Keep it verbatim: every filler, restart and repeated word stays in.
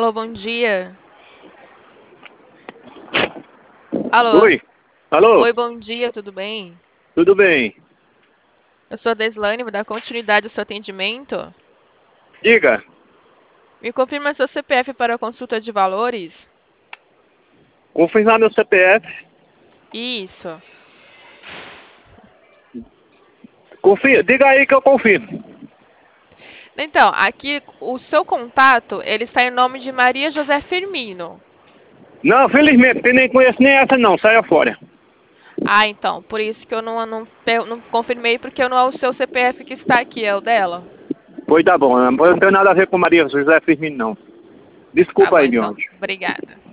Alô, bom dia. Alô. Oi, alô, Oi, bom dia, tudo bem? tudo bem? Eu sou a Deslane, vou dar continuidade ao seu atendimento. Diga, Me confirma seu C P F para a consulta de valores? confirmar meu C P F. Isso. Confirma, diga aí que eu confirmo. Então, aqui o seu contato, ele está em nome de Maria José Firmino. Não, felizmente, porque nem conheço nem essa não, saia fora. Ah, então, por isso que eu não, não, pe- não confirmei, porque não é o seu C P F que está aqui, é o dela. Pois tá bom, não tem nada a ver com Maria José Firmino não. Tá Desculpa bom, aí, meu então. anjo. Obrigada.